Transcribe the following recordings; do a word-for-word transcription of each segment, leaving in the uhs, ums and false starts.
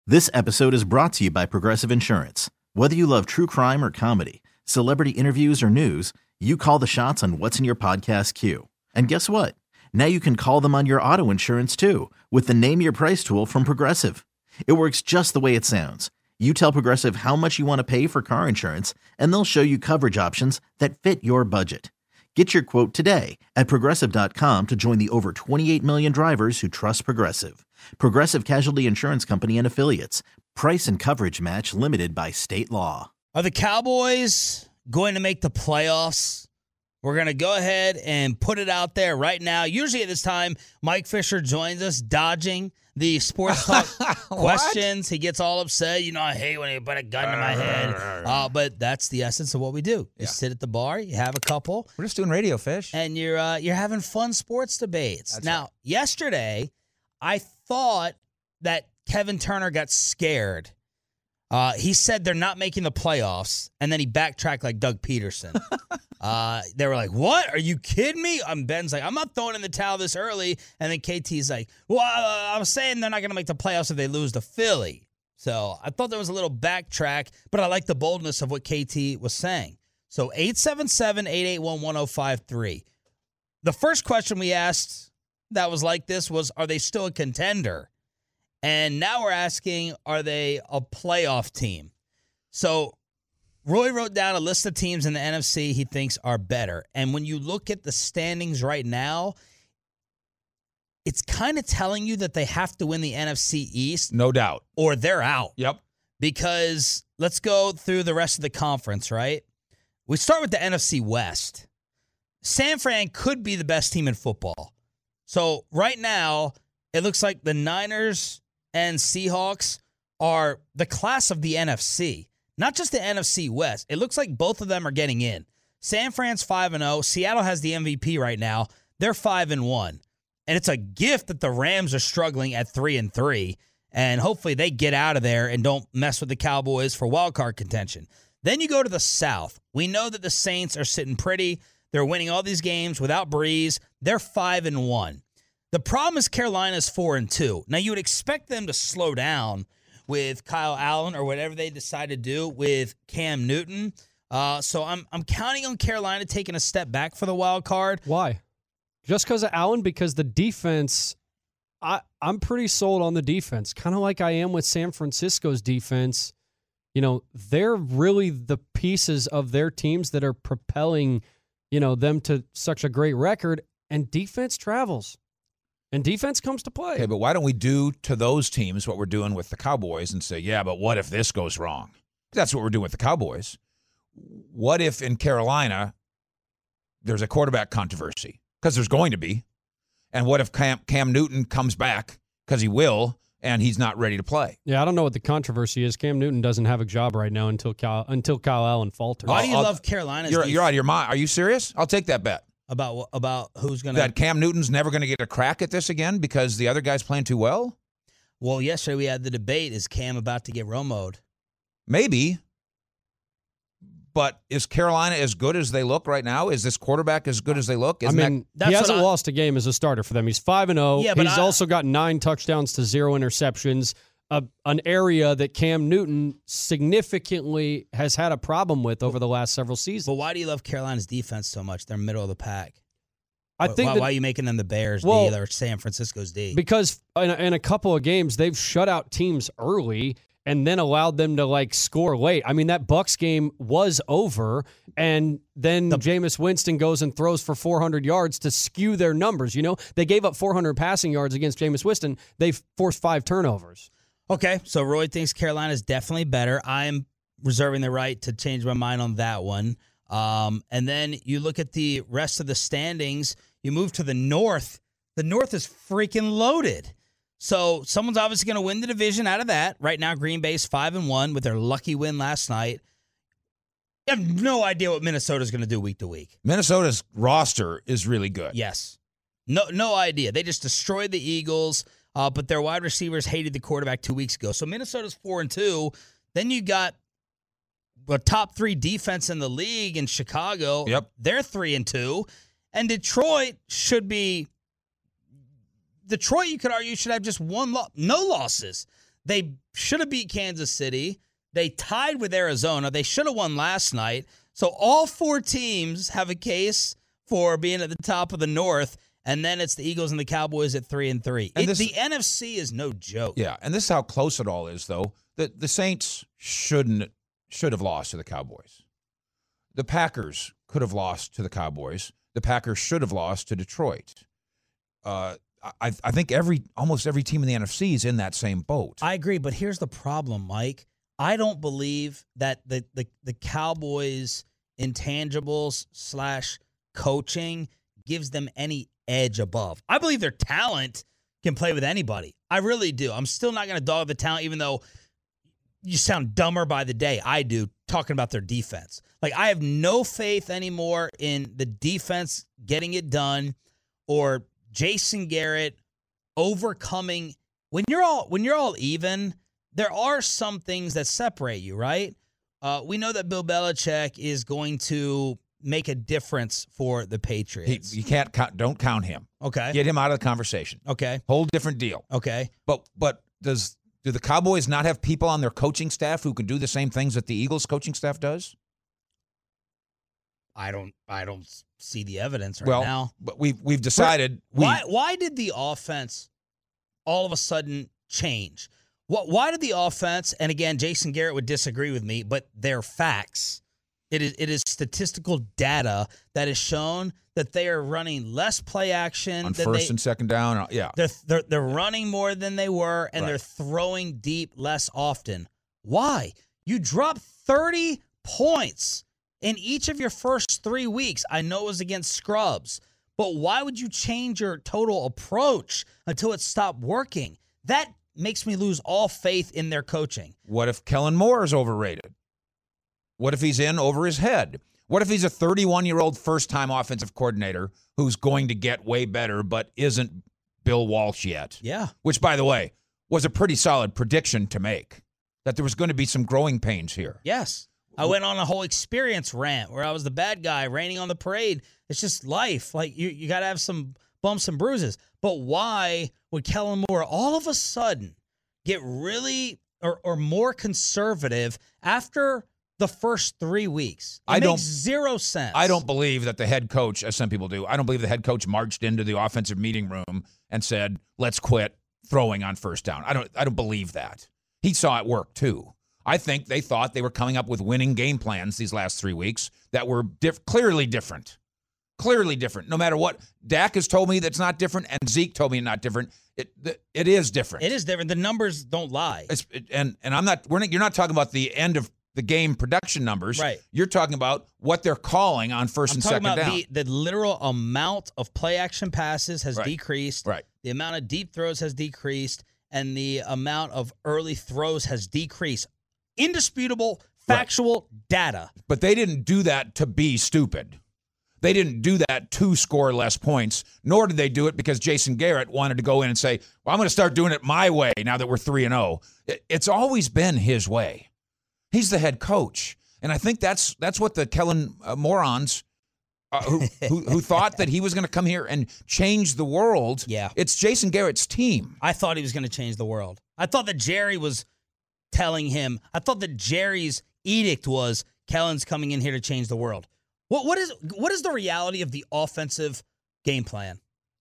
This episode is brought to you by Progressive Insurance. Whether you love true crime or comedy, celebrity interviews or news, you call the shots on what's in your podcast queue. And guess what? Now you can call them on your auto insurance too with the Name Your Price tool from Progressive. It works just the way it sounds. You tell Progressive how much you want to pay for car insurance, and they'll show you coverage options that fit your budget. Get your quote today at Progressive dot com to join the over twenty-eight million drivers who trust Progressive. Progressive Casualty Insurance Company and Affiliates. Price and coverage match limited by state law. Are the Cowboys going to make the playoffs? We're going to go ahead and put it out there right now. Usually at this time, Mike Fisher joins us, dodging the sports talk questions. He gets all upset. You know, I hate when you put a gun to my head. Uh, but that's the essence of what we do. You yeah. sit at the bar, you have a couple. We're just doing radio, Fish. And you're uh, you're having fun sports debates. That's now, right. yesterday, I thought that Kevin Turner got scared. Uh, he said they're not making the playoffs, and then he backtracked like Doug Peterson. uh, they were like, what? Are you kidding me? Um, Ben's like, I'm not throwing in the towel this early. And then K T's like, well, uh, I'm saying they're not going to make the playoffs if they lose to Philly. So I thought there was a little backtrack, but I like the boldness of what K T was saying. So eight seven seven, eight eight one, one oh five three. The first question we asked that was like this was, are they still a contender? And now we're asking, are they a playoff team? So Roy wrote down a list of teams in the N F C he thinks are better. And when you look at the standings right now, it's kind of telling you that they have to win the N F C East. No doubt. Or they're out. Yep. Because let's go through the rest of the conference, right? We start with the N F C West. San Fran could be the best team in football. So right now, it looks like the Niners and Seahawks are the class of the N F C, not just the N F C West. It looks like both of them are getting in. San Fran's five and oh. Seattle has the M V P right now. They're five and one. And it's a gift that the Rams are struggling at three and three. And hopefully they get out of there and don't mess with the Cowboys for wild card contention. Then you go to the South. We know that the Saints are sitting pretty. They're winning all these games without Breeze. They're five and one. The problem is Carolina's four and two. Now, you would expect them to slow down with Kyle Allen or whatever they decide to do with Cam Newton. Uh, so I'm I'm counting on Carolina taking a step back for the wild card. Why? Just because of Allen? Because the defense, I, I'm pretty sold on the defense. Kind of like I am with San Francisco's defense. You know, they're really the pieces of their teams that are propelling, you know, them to such a great record. And defense travels. And defense comes to play. Okay, but why don't we do to those teams what we're doing with the Cowboys and say, yeah, but what if this goes wrong? That's what we're doing with the Cowboys. What if in Carolina there's a quarterback controversy? Because there's going to be. And what if Cam, Cam Newton comes back, because he will, and he's not ready to play? Yeah, I don't know what the controversy is. Cam Newton doesn't have a job right now until Kyle, until Kyle Allen falters. Why do you I'll, love Carolina's You're, defense? you're out of your mind. Are you serious? I'll take that bet. About about who's going to... That Cam Newton's never going to get a crack at this again because the other guy's playing too well? Well, yesterday we had the debate, is Cam about to get Romo'd? Maybe. But is Carolina as good as they look right now? Is this quarterback as good as they look? Isn't I mean, that, he that's hasn't I, lost a game as a starter for them. He's five and oh. Yeah, but He's I, also got nine touchdowns to zero interceptions. A, an area that Cam Newton significantly has had a problem with over the last several seasons. But why do you love Carolina's defense so much? They're middle of the pack. I think why, that, why are you making them the Bears well, D or San Francisco's D? Because in a, in a couple of games, they've shut out teams early and then allowed them to, like, score late. I mean, that Bucs game was over, and then the, Jameis Winston goes and throws for four hundred yards to skew their numbers. You know, they gave up four hundred passing yards against Jameis Winston. They forced five turnovers. Okay, so Roy thinks Carolina's definitely better. I'm reserving the right to change my mind on that one. Um, and then you look at the rest of the standings. You move to the North. The North is freaking loaded. So someone's obviously going to win the division out of that. Right now, Green Bay's five and one with their lucky win last night. I have no idea what Minnesota's going to do week to week. Minnesota's roster is really good. Yes. No, no idea. They just destroyed the Eagles, uh, but their wide receivers hated the quarterback two weeks ago. So Minnesota's four and two. Then you got a top three defense in the league in Chicago. Yep. They're three and two. And Detroit should be Detroit, you could argue, should have just one loss. No losses. They should have beat Kansas City. They tied with Arizona. They should have won last night. So all four teams have a case for being at the top of the North, and then it's the Eagles and the Cowboys at three and three. And It, this- the N F C is no joke. Yeah, and this is how close it all is, though. The the Saints shouldn't should have lost to the Cowboys. The Packers could have lost to the Cowboys. The Packers should have lost to Detroit. Uh, I I think every almost every team in the N F C is in that same boat. I agree, but here's the problem, Mike. I don't believe that the the, the Cowboys' intangibles slash coaching gives them any edge above. I believe their talent can play with anybody. I really do. I'm still not going to dog the talent, even though you sound dumber by the day. I do, talking about their defense. Like, I have no faith anymore in the defense getting it done or Jason Garrett overcoming. When you're all when you're all even, there are some things that separate you, right? Uh, we know that Bill Belichick is going to make a difference for the He, Patriots. you can't count, don't count him. Okay. Get him out of the conversation. Okay. Whole different deal. Okay. But but does do the Cowboys not have people on their coaching staff who can do the same things that the Eagles coaching staff does? I don't I don't see the evidence right well, now. but we've we've decided we, Why why did the offense all of a sudden change? What why did the offense, and again, Jason Garrett would disagree with me, but they're facts. It is it is statistical data that has shown that they are running less play action on than first they, and second down. uh, Yeah. They're, they're they're running more than they were, and Right. they're throwing deep less often. Why? You dropped thirty points in each of your first three weeks. I know it was against scrubs, but why would you change your total approach until it stopped working? That makes me lose all faith in their coaching. What if Kellen Moore is overrated? What if he's in over his head? What if he's a thirty-one-year-old first-time offensive coordinator who's going to get way better but isn't Bill Walsh yet? Yeah. Which, by the way, was a pretty solid prediction to make, that there was going to be some growing pains here. Yes. I went on a whole experience rant where I was the bad guy raining on the parade. It's just life. Like, you, you got to have some bumps and bruises. But why would Kellen Moore all of a sudden get really or, or more conservative after the first three weeks? It I makes don't- zero sense. I don't believe that the head coach, as some people do, I don't believe the head coach marched into the offensive meeting room and said, let's quit throwing on first down. I don't I don't believe that. He saw it work too. I think they thought they were coming up with winning game plans these last three weeks that were diff- clearly different. Clearly different. No matter what, Dak has told me that's not different, and Zeke told me not different. It it is different. It is different. The numbers don't lie. It's, it, and and I'm not. We're not. You're not talking about the end of the game production numbers. Right. You're talking about what they're calling on first I'm and talking second about down. the, the literal amount of play action passes has Right. decreased. Right. The amount of deep throws has decreased, and the amount of early throws has decreased. Indisputable, factual data. But they didn't do that to be stupid. They didn't do that to score less points, nor did they do it because Jason Garrett wanted to go in and say, well, I'm going to start doing it my way now that we're three and oh. It's always been his way. He's the head coach. And I think that's that's what the Kellen uh, morons uh, who, who who thought that he was going to come here and change the world. Yeah. It's Jason Garrett's team. I thought he was going to change the world. I thought that Jerry was telling him. I thought that Jerry's edict was Kellen's coming in here to change the world. What what is what is the reality of the offensive game plan?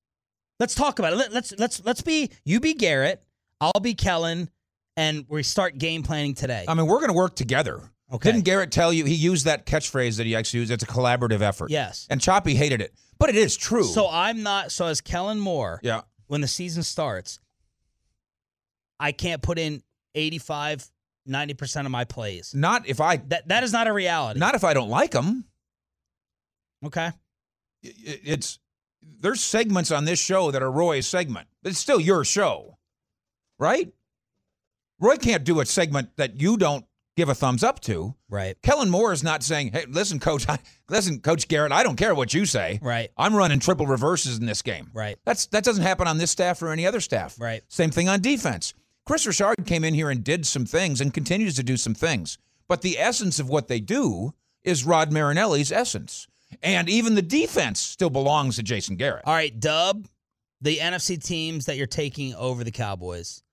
Let's talk about it. Let, let's let's let's be you be Garrett, I'll be Kellen, and we start game planning today. I mean, we're going to work together. Okay. Didn't Garrett tell you, he used that catchphrase that he actually used, it's a collaborative effort. Yes. And Choppy hated it. But it is true. So I'm not so as Kellen Moore, yeah. when the season starts, I can't put in eighty-five, ninety percent of my plays. Not if I That that is not a reality. not if I don't like them. Okay. It's there's segments on this show that are Roy's segment, but it's still your show, right? Roy can't do a segment that you don't give a thumbs up to. Right. Kellen Moore is not saying, "Hey, listen, Coach, I, listen, Coach Garrett, I don't care what you say. Right. I'm running triple reverses in this game. Right. That's that doesn't happen on this staff or any other staff. Right. Same thing on defense. Chris Richard came in here and did some things and continues to do some things, but the essence of what they do is Rod Marinelli's essence. And even the defense still belongs to Jason Garrett. All right, Dub, the N F C teams that you're taking over the Cowboys.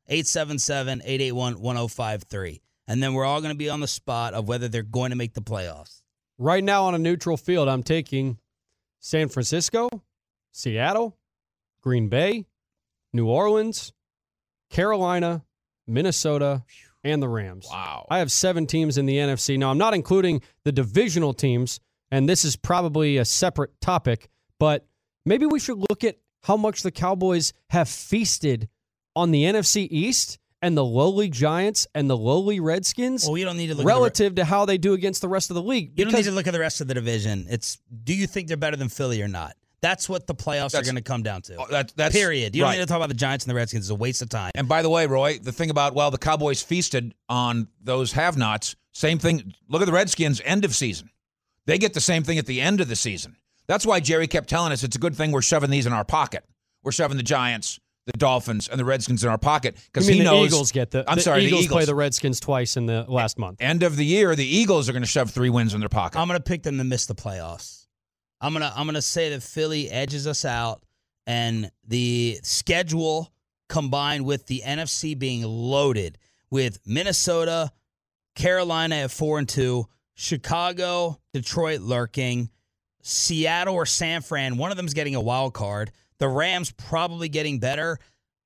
eight seven seven, eight eight one, one oh five three. And then we're all going to be on the spot of whether they're going to make the playoffs. Right now on a neutral field, I'm taking San Francisco, Seattle, Green Bay, New Orleans, Carolina, Minnesota, and the Rams. Wow. I have seven teams in the N F C. Now, I'm not including the divisional teams, and this is probably a separate topic, but maybe we should look at how much the Cowboys have feasted on the N F C East and the lowly Giants and the lowly Redskins Well, we don't need to look relative at the, to how they do against the rest of the league. You don't need to look at the rest of the division. It's do you think they're better than Philly or not? That's what the playoffs That's- are going to come down to. Oh, that- that's- Period. You don't right. need to talk about the Giants and the Redskins. It's a waste of time. And by the way, Roy, the thing about, well, the Cowboys feasted on those have-nots, same thing. Look at the Redskins' end of season. They get the same thing at the end of the season. That's why Jerry kept telling us it's a good thing we're shoving these in our pocket. We're shoving the Giants, the Dolphins, and the Redskins in our pocket because he the knows. Eagles get the. I'm the sorry, Eagles the Eagles play the Redskins twice in the last month. End of the year, the Eagles are going to shove three wins in their pocket. I'm going to pick them to miss the playoffs. I'm going to I'm going to say that Philly edges us out, and the schedule combined with the N F C being loaded with Minnesota, Carolina at four and two, Chicago, Detroit lurking, Seattle or San Fran, one of them's getting a wild card. The Rams probably getting better.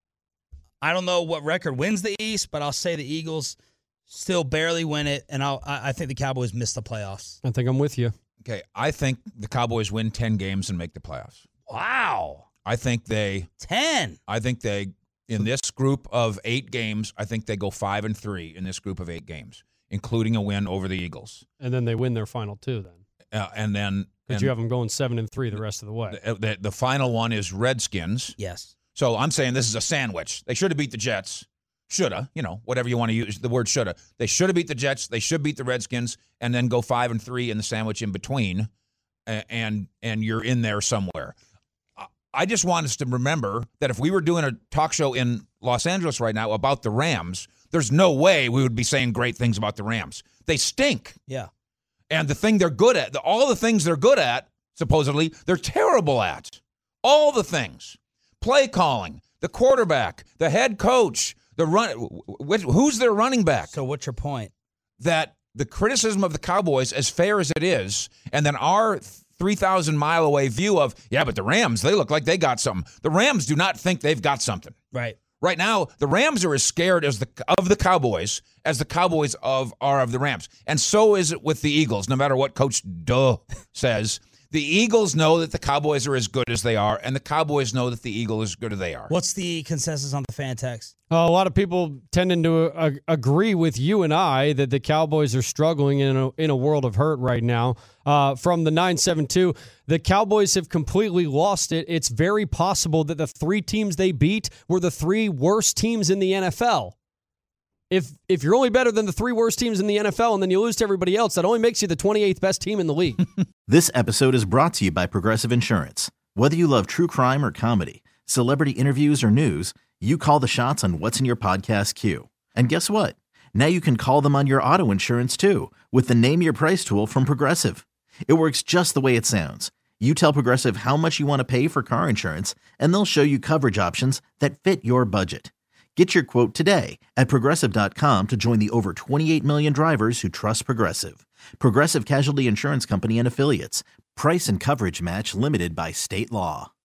I don't know what record wins the East, but I'll say the Eagles still barely win it, and I'll, I I think the Cowboys miss the playoffs. I think I'm with you. Okay, I think the Cowboys win ten games and make the playoffs. Wow. I think they ten. I think they in this group of eight games, I think they go five and three in this group of eight games, including a win over the Eagles. And then they win their final two then. Uh, and then Because you have them going seven and three the rest of the way. the, the, the final one is Redskins. Yes. So I'm saying this is a sandwich. They should have beat the Jets. Shoulda, you know, whatever you want to use, the word shoulda. They should have beat the Jets. They should beat the Redskins, and then go five and three in the sandwich in between, and and, and you're in there somewhere. I just want us to remember that if we were doing a talk show in Los Angeles right now about the Rams, there's no way we would be saying great things about the Rams. They stink. Yeah. And the thing they're good at, the, all the things they're good at, supposedly, they're terrible at. All the things. Play calling, the quarterback, the head coach, the run. Wh- who's their running back? So what's your point? That the criticism of the Cowboys, as fair as it is, and then our three thousand mile away view of, yeah, but the Rams, they look like they got something. The Rams do not think they've got something. Right. Right now, the Rams are as scared as the of the Cowboys as the Cowboys of are of the Rams. And so is it with the Eagles, no matter what Coach Duh says. The Eagles know that the Cowboys are as good as they are, and the Cowboys know that the Eagles are as good as they are. What's the consensus on the fan text? Uh, a lot of people tending to uh, agree with you and I that the Cowboys are struggling in a, in a world of hurt right now. Uh, from the nine seven two, the Cowboys have completely lost it. It's very possible that the three teams they beat were the three worst teams in the N F L. If if you're only better than the three worst teams in the N F L and then you lose to everybody else, that only makes you the twenty-eighth best team in the league. This episode is brought to you by Progressive Insurance. Whether you love true crime or comedy, celebrity interviews or news, you call the shots on what's in your podcast queue. And guess what? Now you can call them on your auto insurance too with the Name Your Price tool from Progressive. It works just the way it sounds. You tell Progressive how much you want to pay for car insurance, and they'll show you coverage options that fit your budget. Get your quote today at Progressive dot com to join the over twenty-eight million drivers who trust Progressive. Progressive Casualty Insurance Company and Affiliates. Price and coverage match limited by state law.